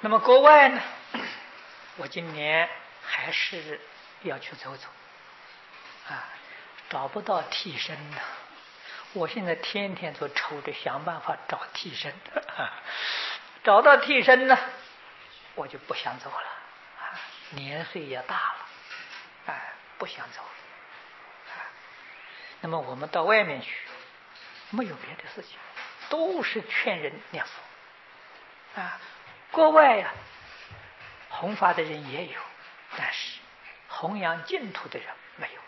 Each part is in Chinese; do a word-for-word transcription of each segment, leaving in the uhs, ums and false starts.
那么国外呢，我今年还是要去走走啊，找不到替身呢。我现在天天都愁着想办法找替身，找到替身呢，我就不想走了啊，年岁也大了，哎，不想走了啊。那么我们到外面去，没有别的事情，都是劝人念佛啊。国外呀、啊，弘法的人也有，但是弘扬净土的人没有。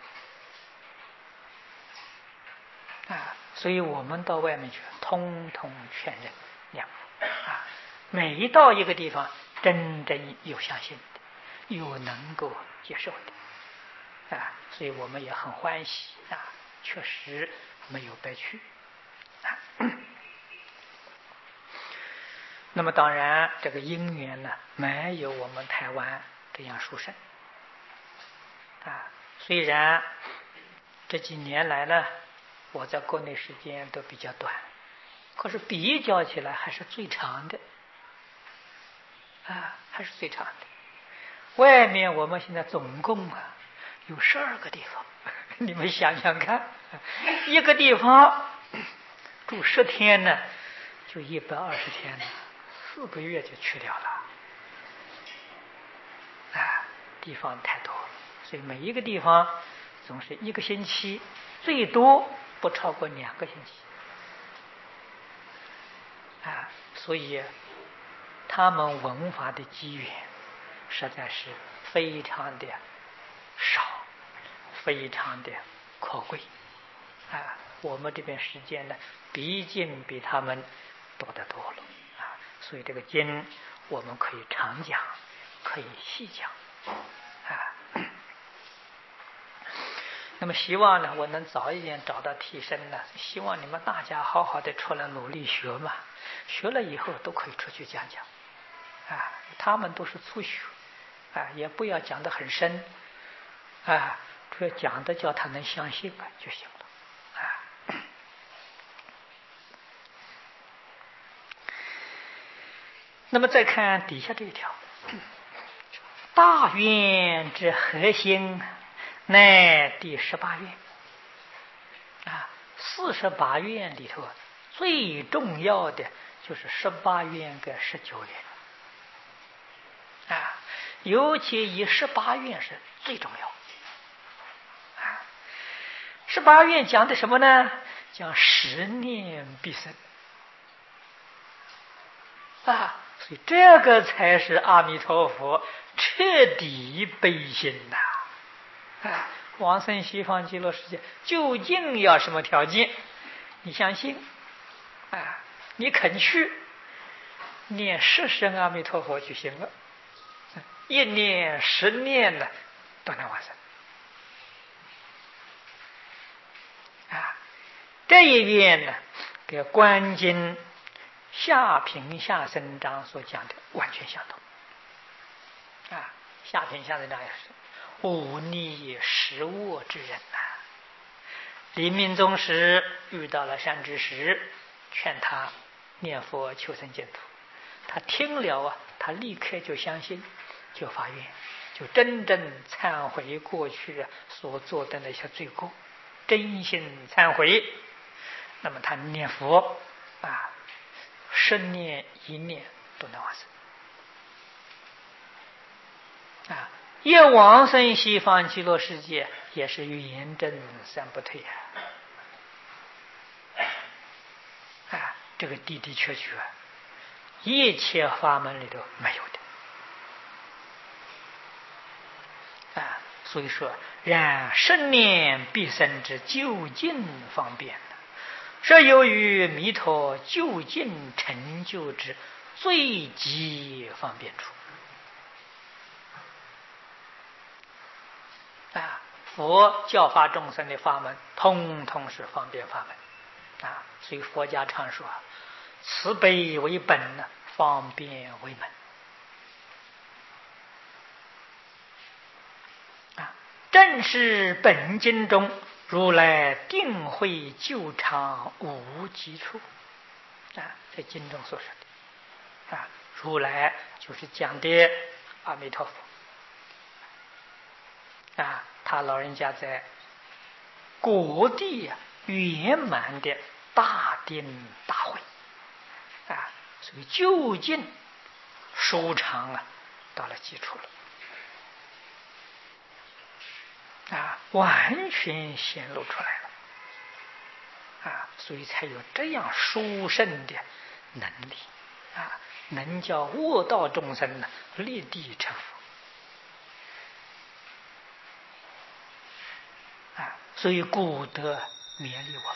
啊，所以我们到外面去，通通劝人念佛啊。每一到一个地方，真正有相信的，有能够接受的啊，所以我们也很欢喜啊，确实没有白去啊。那么当然，这个因缘呢，没有我们台湾这样殊胜啊。虽然这几年来呢，我在国内时间都比较短，可是比较起来还是最长的啊，还是最长的。外面我们现在总共啊有十二个地方，你们想想看，一个地方住十天呢，就一百二十天了，四个月就去掉了啊，地方太多了，所以每一个地方总是一个星期，最多不超过两个星期啊，所以他们文化的机缘实在是非常的少，非常的可贵啊。我们这边时间呢，毕竟比他们多得多了啊，所以这个经我们可以常讲，可以细讲啊。那么希望呢，我能早一点找到替身呢。希望你们大家好好的出来努力学嘛，学了以后都可以出去讲讲啊。他们都是初学啊，也不要讲得很深啊，主要讲的叫他能相信啊就行了啊。那么再看底下这一条，大愿之核心乃第十八愿啊，四十八愿里头最重要的就是十八愿跟十九愿啊，尤其以十八愿是最重要啊。十八愿讲的什么呢？讲十念必生啊，所以这个才是阿弥陀佛彻底悲心呐！啊，往生西方极乐世界究竟要什么条件？你相信啊？你肯去念十声阿弥陀佛就行了，一念十念呢都能往生啊！这一愿呢，跟观经下品下生章所讲的完全相同啊！下品下生章也是忤逆食恶之人呐、啊，临命终时遇到了善知识，劝他念佛求生净土，他听了啊，他立刻就相信，就发愿，就真正忏悔过去所做的那些罪过，真心忏悔。那么他念佛啊，十念一念都能往生啊。一往生西方极乐世界也是圆正三不退啊！啊，这个的的确确，一切法门里头没有的啊。所以说，然十念必生之究竟方便，是由于弥陀究竟成就之最极方便处。啊，佛教化众生的法门，通通是方便法门啊！所以佛家常说，慈悲为本呢，方便为门啊！正是本经中如来定慧救场无极处啊，在经中所说的啊，如来就是讲的阿弥陀佛啊，他老人家在各地啊圆满的大定大会啊，所以究竟收场啊到了基础了啊，完全显露出来了啊，所以才有这样殊胜的能力啊，能叫悟道众生呢立地成佛啊，所以故得勉励我们，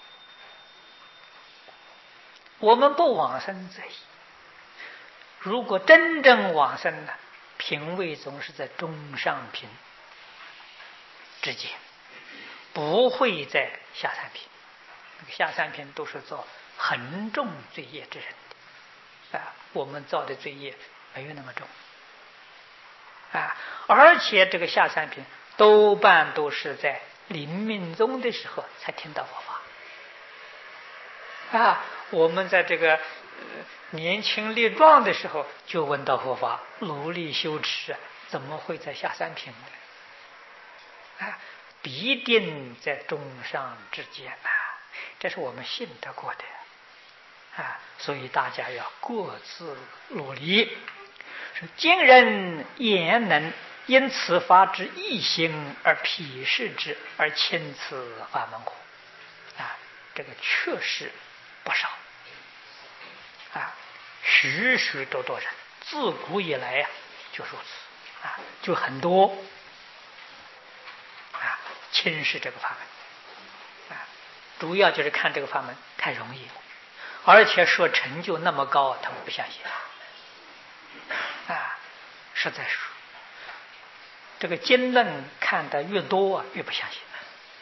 我们不往生则已。如果真正往生呢，品位总是在中上品之间，不会在下三品。那个下三品都是造很重罪业之人的啊，我们造的罪业没有那么重啊，而且这个下三品多半都是在临命终的时候才听到佛法啊，我们在这个、呃、年轻力壮的时候就闻到佛法，努力修持，怎么会在下三品呢？啊，必定在中上之间呐、啊，这是我们信得过的啊，所以大家要各自努力。今人言能因此法之异行而鄙视之，而轻此法门乎？啊，这个确实不少啊，许许多多人自古以来啊就如此啊，就很多啊轻视这个法门啊，主要就是看这个法门太容易了，而且说成就那么高，他们不相信啊，实在是这个经论看得越多啊，越不相信。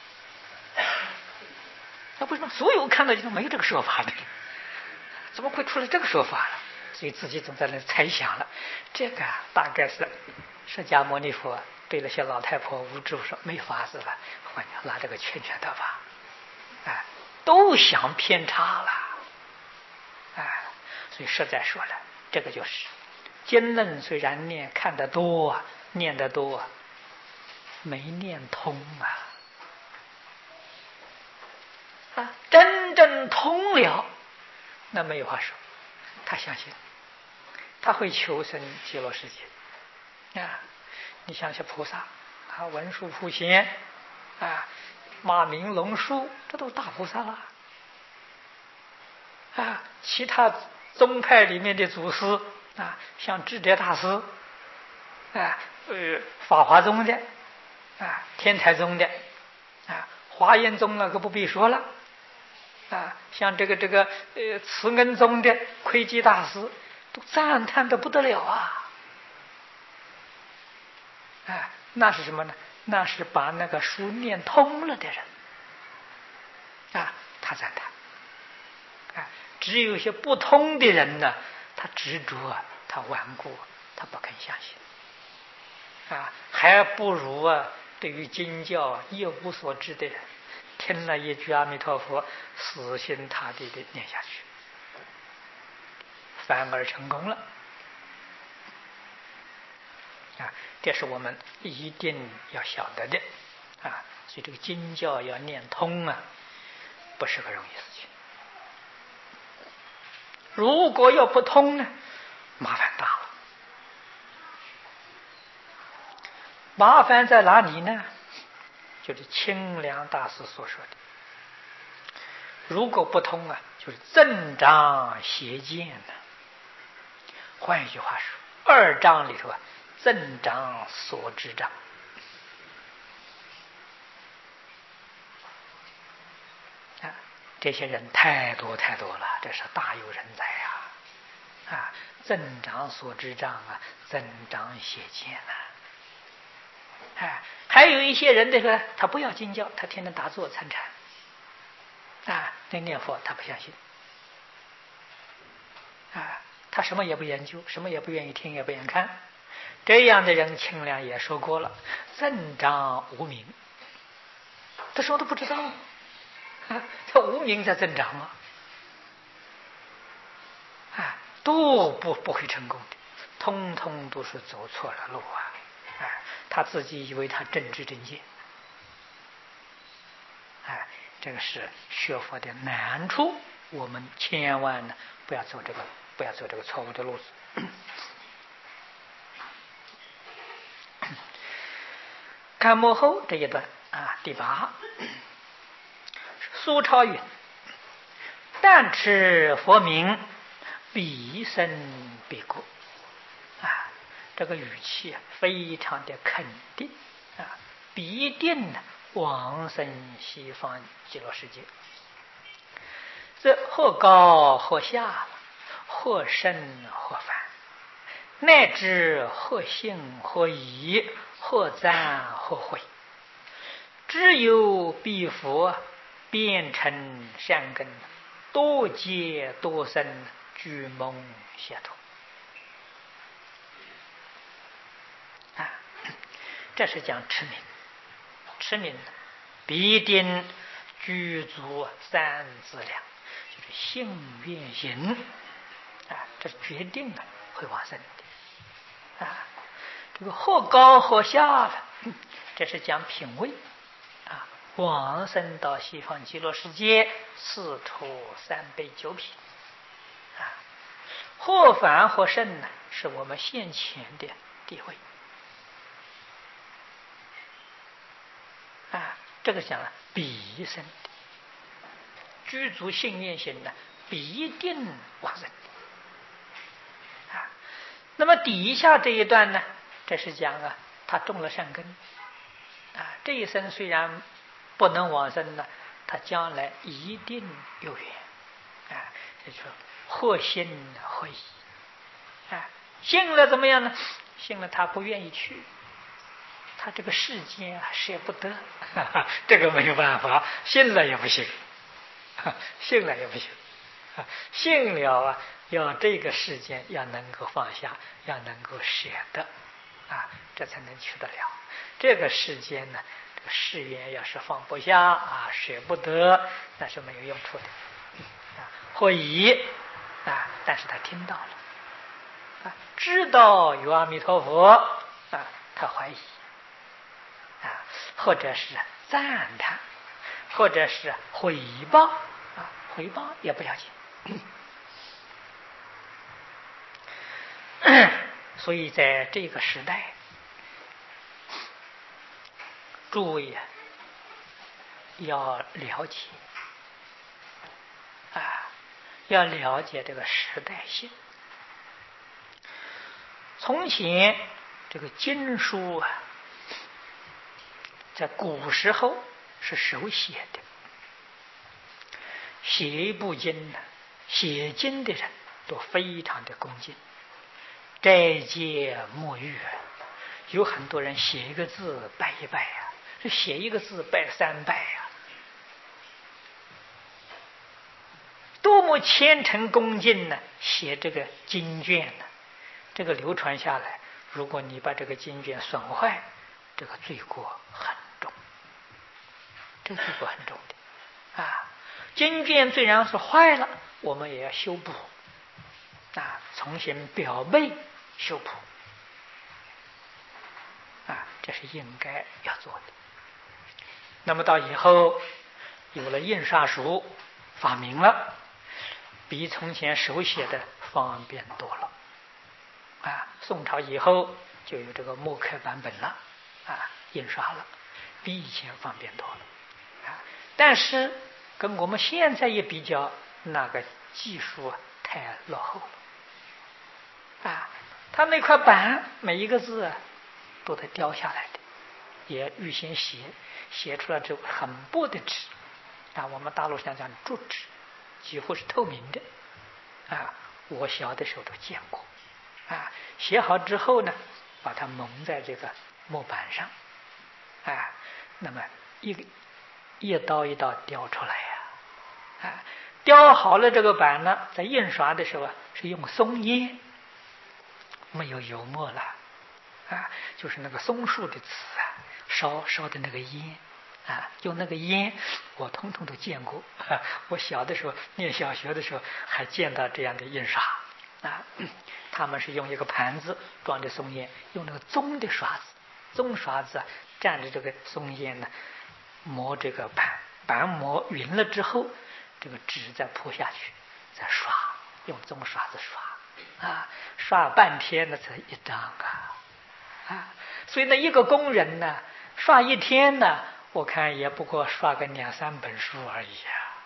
那为什么所有看到就没有这个说法的？怎么会出来这个说法呢？所以自己总在那猜想了，这个啊大概是释迦牟尼佛对那些老太婆无知说没法子了，我拿这个劝劝他吧，哎，都想偏差了，哎，所以实在说了，这个就是经论虽然念看得多啊，念得多啊，没念通啊。啊，真正通了，那没有话说，他相信，他会求生极乐世界啊！你想想菩萨啊，文殊普贤啊，马明龙树，这都是大菩萨了啊！其他宗派里面的祖师啊，像智者大师啊，呃，法华宗的啊，天台宗的啊，华严宗那个不必说了。啊，像这个这个呃慈恩宗的窥基大师，都赞叹的不得了啊！啊，那是什么呢？那是把那个书念通了的人啊，他赞叹。啊，只有一些不通的人呢，他执着啊，他顽固，他不肯相信。啊，还不如啊，对于经教一无所知的人。听了一句阿弥陀佛，死心塌地的念下去，反而成功了啊！这是我们一定要晓得的啊！所以这个经教要念通啊，不是个容易事情。如果要不通呢，麻烦大了。麻烦在哪里呢？就是清凉大师所说的，如果不通啊，就是正章邪见呢。换一句话说，二章里头啊，正章所知章啊，这些人太多太多了，这是大有人在啊！啊，正章所知章啊，正章邪见啊。啊，还有一些人这个他不要经教，他天天打坐参禅啊，那念佛他不相信啊，他什么也不研究，什么也不愿意听，也不愿意看。这样的人清凉也说过了，正章无明，他什么都不知道啊，他无明在正章啊，啊，都不不会成功的通通都是走错了路啊！哎，他自己以为他正知正见，哎，这个是学佛的难处，我们千万呢不要走这个不要走这个错误的路子。看幕后这一段啊，第八，苏超云：“但持佛名，必生必果。”啊，这个语气非常的肯定啊，必定呢往生西方极乐世界。这或高或下，或深或泛，乃至或信或疑，或赞或悔，只有彼佛变成善根，多劫多生，具蒙解脱。啊，这是讲持名，持名必定具足三资粮，就是信愿行啊，这是决定了会往生的啊。这个或高或下了，这是讲品位啊，往生到西方极乐世界，四土三杯九品啊。或凡或圣呢，是我们现前的地位啊。这个讲了必生的，具足信愿行呢，必定往生啊。那么底下这一段呢，这是讲啊，他种了善根啊，这一生虽然不能往生呢，他将来一定有缘啊。这就或信或疑啊，信了怎么样呢？信了他不愿意去，他这个世间啊舍不得，哈哈，这个没有办法，信了也不行，信了也不行，信了啊，要这个世间要能够放下，要能够舍得啊，这才能去得了。这个世间呢，这个誓言要是放不下啊，舍不得，那是没有用处的啊。或疑啊，但是他听到了啊，知道有阿弥陀佛啊，他怀疑啊，或者是赞叹，或者是回报啊，回报也不要紧。所以在这个时代，诸位啊要了解啊，要了解这个时代性。从前这个经书啊，在古时候是手写的，写一部经呢，写经的人都非常的恭敬，斋戒沐浴，有很多人写一个字拜一拜啊，这写一个字拜三拜啊，多么虔诚恭敬呢！写这个经卷呢，这个流传下来，如果你把这个经卷损坏，这个罪过很重，这个罪过很重的啊。经卷虽然是坏了，我们也要修补啊，重新表背修补啊，这是应该要做的。那么到以后有了印刷术发明了，比从前手写的方便多了啊。宋朝以后就有这个木刻版本了啊，印刷了，比以前方便多了啊。但是跟我们现在一比较，那个技术太落后了啊。他那块板每一个字啊都得雕下来的，也预先写，写出来之后很薄的纸啊，我们大陆上讲竹纸，几乎是透明的啊。我小的时候都见过啊。写好之后呢，把它蒙在这个木板上啊，那么一个一刀一刀雕出来呀啊，雕好了这个板呢，在印刷的时候是用松烟，没有油墨了啊，就是那个松树的籽啊，烧烧的那个烟啊，用那个烟，我通通都见过啊。我小的时候念小学的时候，还见到这样的印刷啊，他们是用一个盘子装着松烟，用那个棕的刷子，棕刷子啊，蘸着这个松烟呢，磨这个板，板磨匀了之后，这个纸再铺下去，再刷，用棕刷子刷，啊，刷半天呢才一张啊，啊，所以那一个工人呢，刷一天呢，我看也不过刷个两三本书而已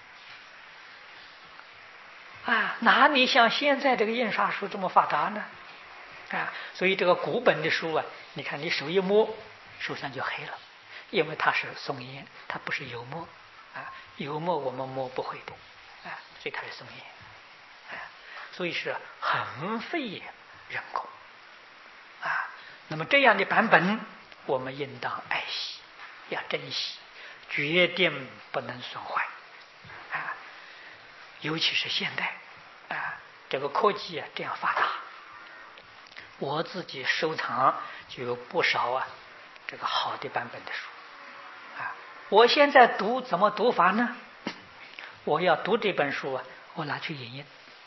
啊，啊，哪里像现在这个印刷术这么发达呢？啊，所以这个古本的书啊，你看你手一摸，手上就黑了，因为它是松烟，它不是油墨啊，油墨我们摸不会的啊，所以它是松烟啊，所以是很费人工啊。那么这样的版本，我们应当爱惜，要珍惜，决定不能损坏啊。尤其是现代啊，这个科技啊这样发达。我自己收藏就有不少啊，这个好的版本的书啊。我现在读怎么读法呢？我要读这本书啊，我拿去影印。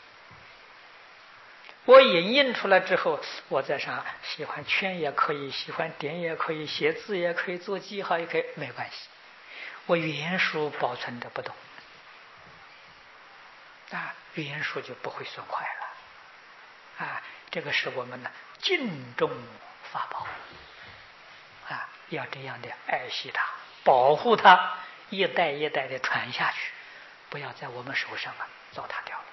我影印出来之后，我在上喜欢圈也可以，喜欢点也可以，写字也可以，做记号也可以，没关系。我原书保存的不动啊，原书就不会损坏了啊。这个是我们呢敬重法宝啊，要这样的爱惜它，保护它，一代一代的传下去，不要在我们手上啊糟蹋掉了。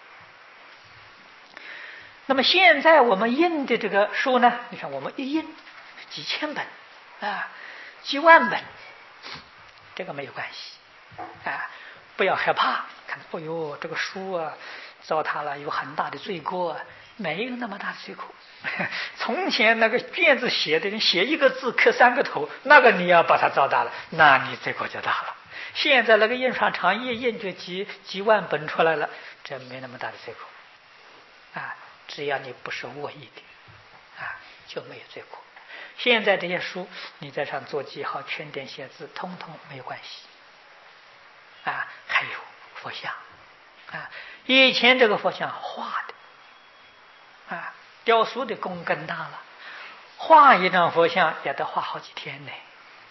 那么现在我们印的这个书呢，你看我们一印几千本啊，几万本，这个没有关系啊，不要害怕。看，哦呦，这个书啊糟蹋了，有很大的罪过，没有那么大的罪过。从前那个卷子写的人写一个字刻三个头，那个你要把它糟蹋了，那你罪过就大了。现在那个印刷厂一印就几几万本出来了，这没那么大的罪过啊。只要你不是恶意的啊，就没有罪过。现在这些书你在上做记号、圈点、写字，通通没有关系啊。还有佛像啊，以前这个佛像画的啊，雕塑的工更大了，画一张佛像也得画好几天呢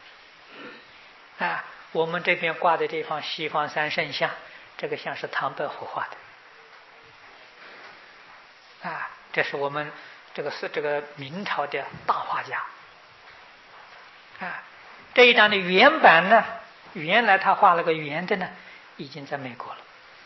啊。我们这边挂的这方西方三圣像，这个像是唐伯虎画的啊，这是我们这个是这个明朝的大画家啊。这一张的原版呢，原来他画了个圆的呢，已经在美国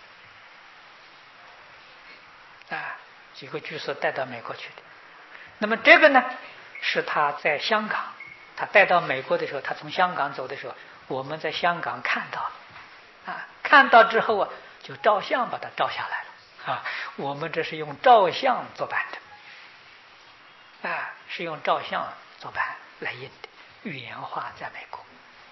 了啊，几个居士带到美国去的。那么这个呢，是他在香港，他带到美国的时候，他从香港走的时候，我们在香港看到啊，看到之后啊，就照相把它照下来了。啊，我们这是用照相做版的，啊，是用照相做版来印的，原画在美国，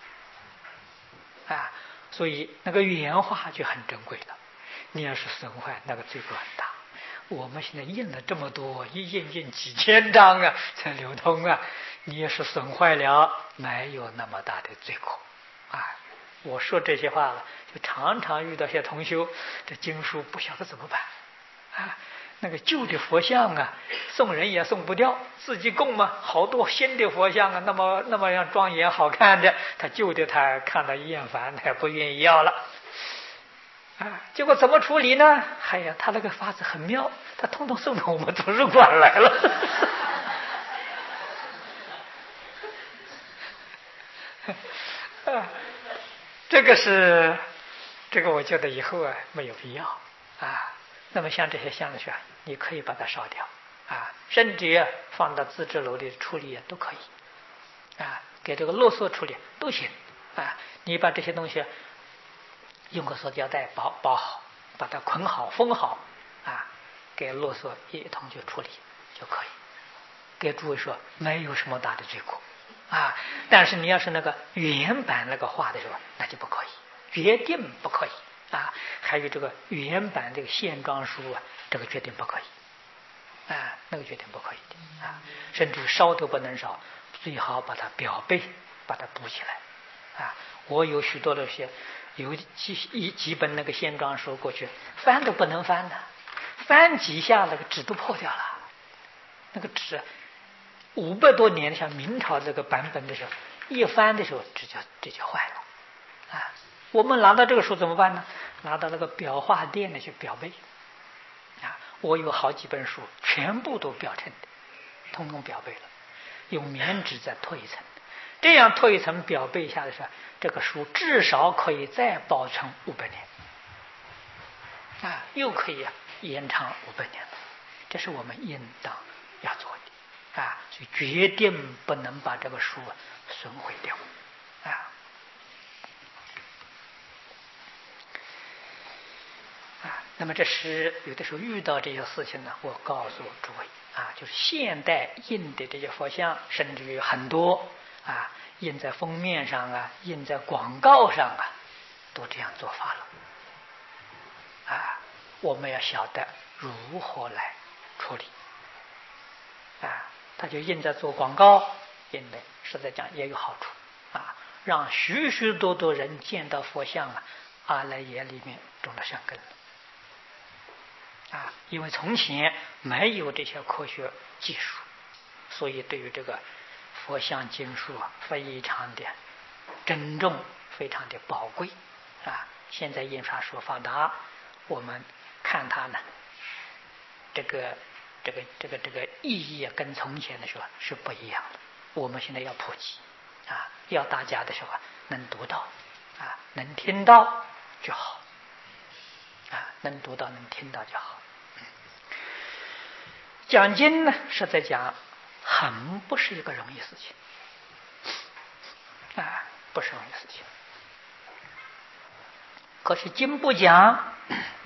啊，所以那个原画就很珍贵了。你要是损坏，那个罪过很大。我们现在印了这么多，一印印几千张啊，才流通啊，你要是损坏了，没有那么大的罪过，啊。我说这些话了，就常常遇到些同修，这经书不晓得怎么办啊？那个旧的佛像啊，送人也送不掉，自己供嘛，好多新的佛像啊，那么那么样庄严好看的，他旧的他看到厌烦，他也不愿意要了啊。结果怎么处理呢？哎呀，他那个法子很妙，他通通送到我们图书馆来了。啊，这个是，这个我觉得以后啊没有必要啊。那么像这些像是啊，你可以把它烧掉啊，甚至放到自制楼里处理都可以啊，给这个垃圾处理都行啊。你把这些东西用个塑胶袋包包好，把它捆好封好啊，给垃圾一同去处理就可以。给诸位说，没有什么大的罪过啊，但是你要是那个原版那个画的时候，那就不可以，决定不可以啊。还有这个原版这个线装书啊，这个决定不可以啊，那个决定不可以的啊，甚至烧都不能烧，最好把它裱背，把它补起来啊。我有许多的些有几一几本那个线装书过去翻都不能翻的， 翻几下，那个纸都破掉了。那个纸五百多年，像明朝这个版本的时候，一翻的时候纸就纸就坏了啊。我们拿到这个书怎么办呢？拿到那个裱画店里去裱背啊。我有好几本书，全部都裱成的，通通裱背了，用棉纸再脱一层，这样脱一层裱背下的时候，这个书至少可以再保存五百年啊，又可以延长五百年了。这是我们应当要做的啊，所以决定不能把这个书损毁掉啊。啊，那么这是有的时候遇到这些事情呢，我告诉诸位啊，就是现代印的这些佛像，甚至于很多啊，印在封面上啊，印在广告上啊，都这样做法了啊。我们要晓得如何来处理啊。他就印在做广告，印的实在讲也有好处啊，让许许多多人见到佛像啊，阿赖耶里面种了善根啊。因为从前没有这些科学技术，所以对于这个佛像经书啊，非常的珍重，非常的宝贵啊。现在印刷术发达，我们看它呢，这个这个这个这个意义啊，跟从前的时候是不一样的。我们现在要普及啊，要大家的时候能读到啊，能听到就好啊，能读到能听到就好。讲经呢，实在讲很不是一个容易事情啊，不是容易事情。可是经不讲，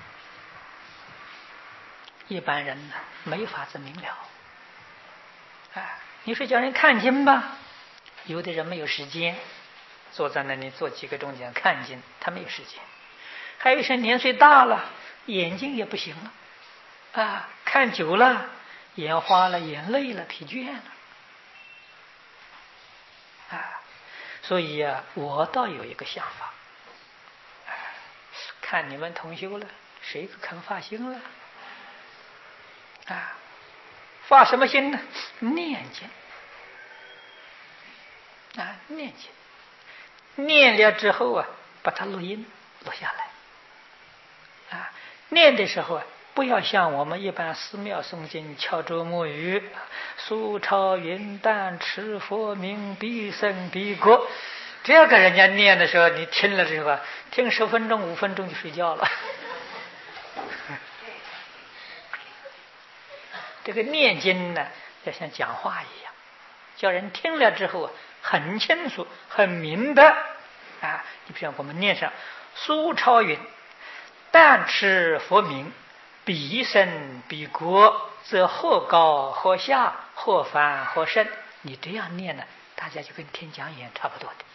一般人呢没法子明了啊。你说叫人看经吧，有的人没有时间，坐在那里坐几个钟头看经，他没有时间。还有些年岁大了，眼睛也不行了啊，看久了眼花了，眼累了，疲倦了啊。所以啊，我倒有一个想法，啊、看你们同修了，谁肯发心了啊？发什么心呢？念经啊，念经，念了之后啊，把它录音录下来啊。念的时候啊，不要像我们一般寺庙诵经敲锣摸鱼，苏超云淡持佛名，必胜必国。这个人家念的时候，你听了之后啊，听十分钟五分钟就睡觉了。这个念经呢，要像讲话一样，叫人听了之后啊，很清楚很明白啊。你比如我们念上苏超云但持佛名，必胜必国，则或高或下，或凡或圣。你这样念呢，大家就跟听讲演差不多的。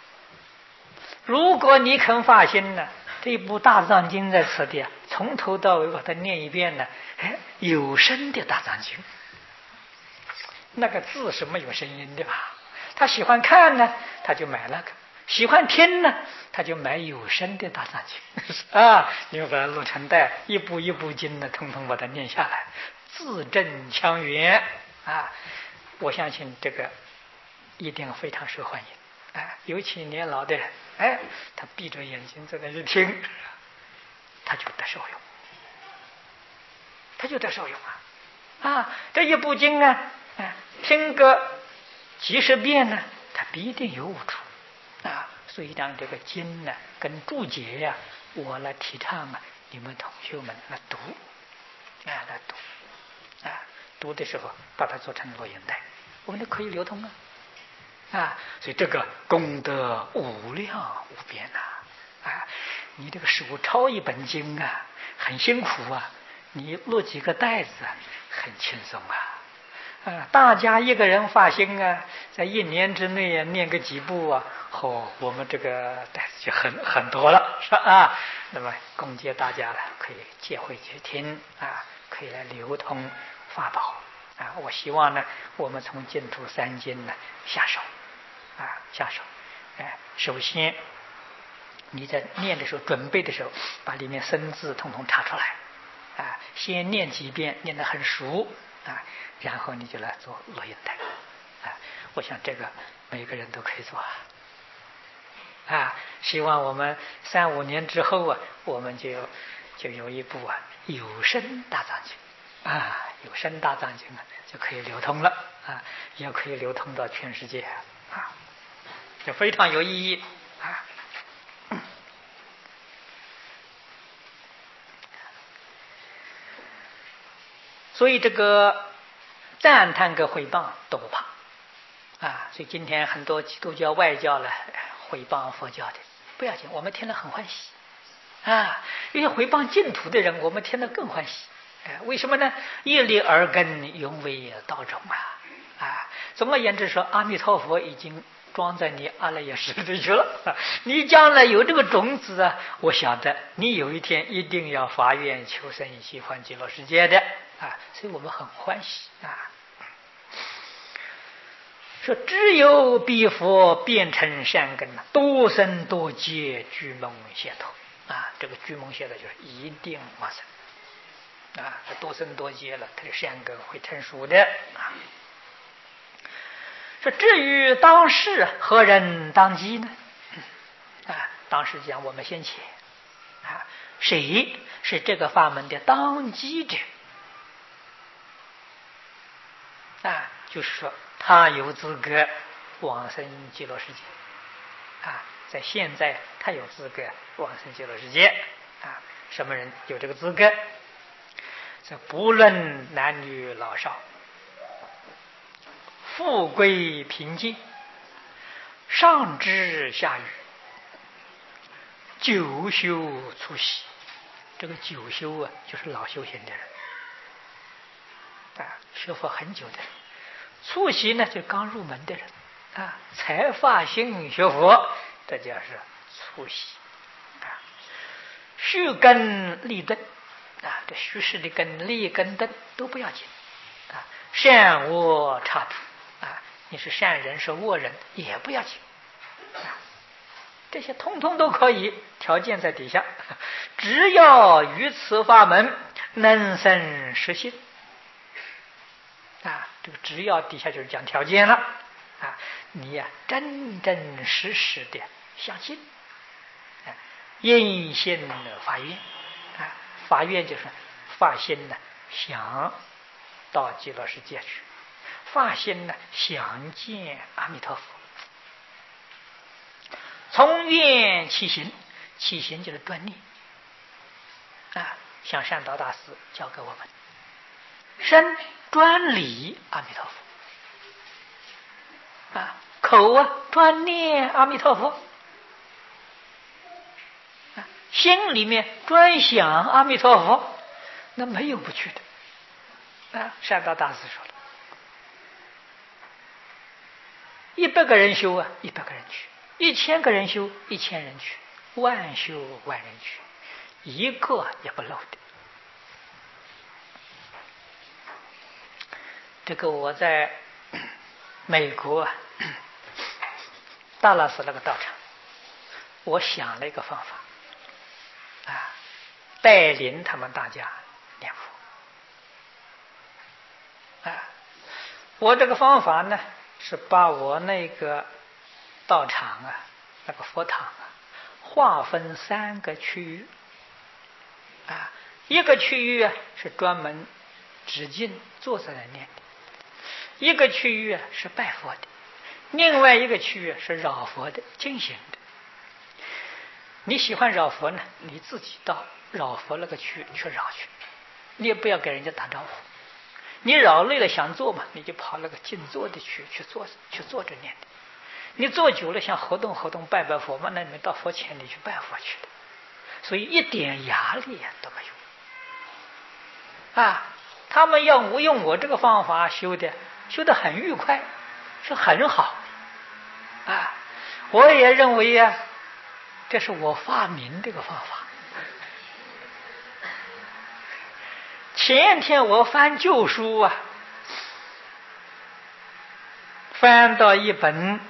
如果你肯发心呢，这一部大藏经在此地啊，从头到尾把它念一遍呢，哎，有声的大藏经，那个字是没有声音的吧？他喜欢看呢，他就买那个；喜欢听呢，他就买有声的大藏经啊。你把它录成带，一部一部经呢，通通把它念下来，字正腔圆啊。我相信这个一定非常受欢迎。哎，尤其年老的人，哎，他闭着眼睛在那一听，他就得受用，他就得受用啊！啊，这一部经啊，啊，听个几十遍呢，他必定有悟处啊！所以让这个经呢，跟注解呀、啊，我来提倡啊，你们同学们来读，啊，来读，啊，读的时候把它做成录音带，我们都可以流通啊。啊，所以这个功德无量无边呐！啊，你这个手抄一本经啊，很辛苦啊，你录几个带子很轻松啊！啊，大家一个人发心啊，在一年之内啊，念个几部啊，哦，我们这个带子就很很多了，是吧？啊，那么供接大家了，可以借会去听啊，可以来流通法宝啊！我希望呢，我们从净土三经呢下手。啊，下手，哎，首先你在念的时候，准备的时候，把里面生字统统查出来， 啊，先念几遍，念得很熟啊，然后你就来做录音带啊。我想这个每个人都可以做啊。啊，希望我们三五年之后啊，我们就就有一部啊有声大藏经啊，有声大藏经啊就可以流通了啊，也可以流通到全世界啊，就非常有意义啊。所以这个赞叹跟毁谤都不怕啊，所以今天很多基督教外教呢毁谤佛教的不要紧，我们听了很欢喜啊。因为毁谤净土的人，我们听了更欢喜。哎，为什么呢？一粒耳根，永为道种啊！啊，总而言之说，阿弥陀佛已经装在你阿赖耶识里去了。你将来有这个种子啊，我晓得你有一天一定要发愿求生西方极乐世界的啊！所以我们很欢喜啊。说只有彼佛变成善根，多生多劫居蒙解脱啊！这个居蒙解脱就是一定往生啊！这多生多劫了，他的善根会成熟的啊。说至于当世何人当机呢？啊，当时讲我们先前啊，谁是这个法门的当机者啊？就是说他有资格往生极乐世界啊，在现在他有资格往生极乐世界啊。什么人有这个资格？这不论男女老少，富贵贫贱，上至下愚，久修初习。这个久修啊，就是老修行的人啊，学佛很久的人。初习呢，就刚入门的人啊，才发心学佛，这叫是初习啊。虚根立顿啊，这虚实的根、立根顿都不要紧啊。善恶差途啊，你是善人是恶人也不要紧啊，这些通通都可以，条件在底下，只要于此法门能生实心啊，这个只要底下就是讲条件了啊，你呀、啊、真真实实的相信，啊，因心发愿啊，发愿就是发心呢想到极乐世界去，发心呢想见阿弥陀佛，从愿起行，起行就是专念啊，像善导大师教给我们，身专礼阿弥陀佛啊，口啊专念阿弥陀佛啊，心里面专想阿弥陀佛，那没有不去的啊。善导大师说了，一百个人修啊，一百个人去；一千个人修，一千人去；万修万人去，一个也不漏的。这个我在美国达拉斯那个道场，我想了一个方法啊，带领他们大家念佛啊。我这个方法呢，是把我那个道场啊，那个佛堂啊，划分三个区域啊，一个区域啊是专门止静坐下来念的，一个区域啊是拜佛的，另外一个区域是绕佛的进行的。你喜欢绕佛呢，你自己到绕佛那个区去绕去，你也不要给人家打招呼。你绕累了想坐嘛，你就跑那个静坐的区去坐去坐着念的。你坐久了想活动活动拜拜佛嘛，那你们到佛前里去拜佛去的，所以一点压力都没有啊。他们要我用我这个方法修的，修得很愉快，是很好啊。我也认为呀、啊，这是我发明这个方法。前天我翻旧书啊，翻到一本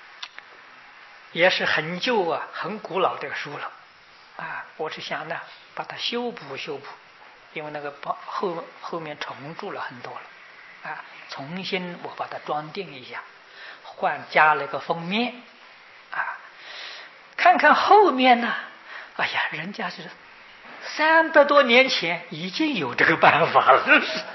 也是很旧啊、很古老的书了啊。我是想呢， 把它修补修补，因为那个后后面重蛀了很多了啊，重新我把它装订一下，换加了一个封面啊，看看后面呢，哎呀，人家是三百多年前已经有这个办法了，是不是？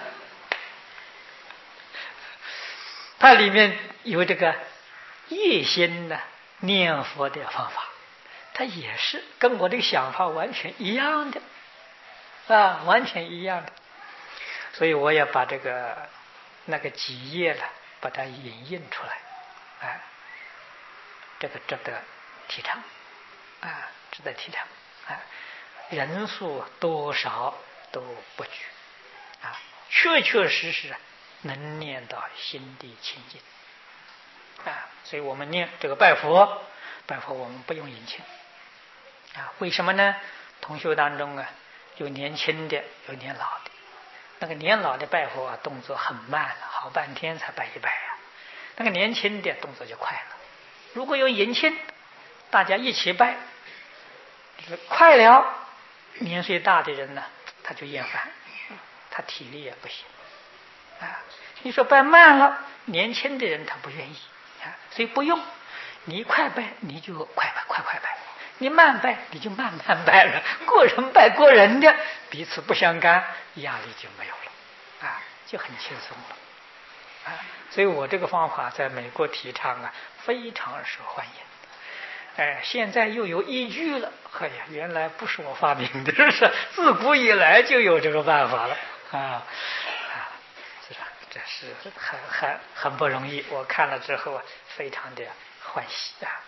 它里面有这个夜心的念佛的方法，它也是跟我这个想法完全一样的啊，完全一样的。所以我也把这个那个几页了，把它引印出来，哎，这个值得提倡啊，值得提倡啊。人数多少都不拘啊，确确实实能念到心地清净啊。所以我们念这个拜佛，拜佛我们不用引磬啊。为什么呢？同修当中啊，有年轻的，有年老的。那个年老的拜佛啊，动作很慢了，好半天才拜一拜啊。那个年轻的动作就快了。如果有引磬，大家一起拜，快了，年岁大的人呢，他就厌烦，他体力也不行啊。你说拜慢了，年轻的人他不愿意啊，所以不用。你快拜你就快拜，快快拜；你慢拜你就慢慢拜了。过人拜过人的，彼此不相干，压力就没有了啊，就很轻松了啊。所以我这个方法在美国提倡啊，非常受欢迎。哎，现在又有依据了。哎呀，原来不是我发明的，是自古以来就有这个办法了啊啊！是吧？这是很很很不容易。我看了之后啊，非常的欢喜啊。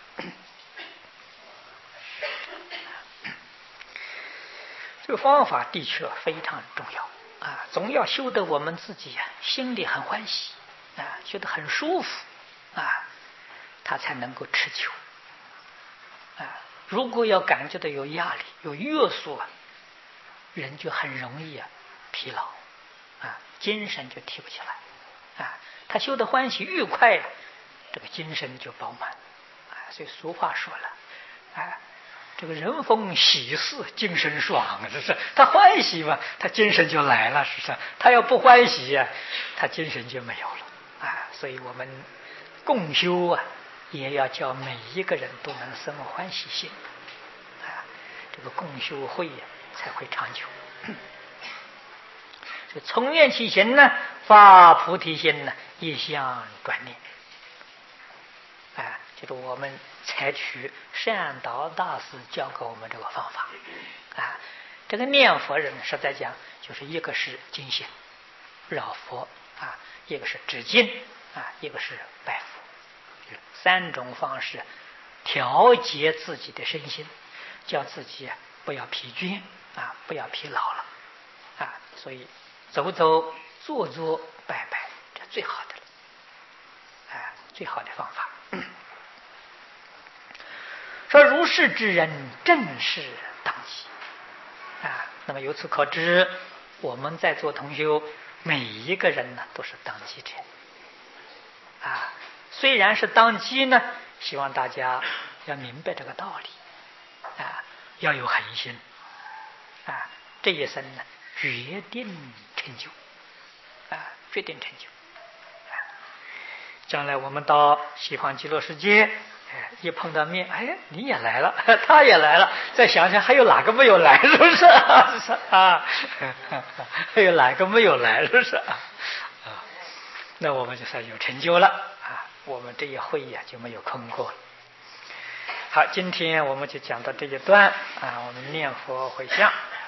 这个方法的确非常重要啊，总要修得我们自己啊心里很欢喜啊，觉得很舒服啊，它才能够持久。啊，如果要感觉到有压力、有约束啊，人就很容易啊疲劳啊，精神就提不起来啊。他修得欢喜愉快呀、啊，这个精神就饱满啊。所以俗话说了啊，这个人逢喜事精神爽啊，这是他欢喜嘛，他精神就来了，是不是？他要不欢喜呀、啊，他精神就没有了啊。所以我们共修啊。也要叫每一个人都能生欢喜心啊，这个共修会呀才会长久。所以从愿起行呢，发菩提心呢，一向专念啊，就是我们采取善导大师教给我们这个方法啊。这个念佛人实在讲，就是一个是精行绕佛啊，一个是止境啊，一个是拜佛。三种方式调节自己的身心，叫自己不要疲倦啊，不要疲劳了啊。所以走走坐坐拜拜，这最好的了啊，最好的方法。嗯、说如是之人，正是当机啊。那么由此可知，我们在座同修每一个人呢，都是当机者啊。虽然是当机呢，希望大家要明白这个道理啊，要有恒心啊，这一生呢决定成就啊，决定成就啊。将来我们到西方极乐世界，哎，一碰到面，哎，你也来了，他也来了，再想想还有哪个没有来，是不是啊？还有哪个没有来，是不是啊？那我们就算有成就了啊。我们这一会呀、啊、就没有空过了。好，今天我们就讲到这一段啊，我们念佛回向。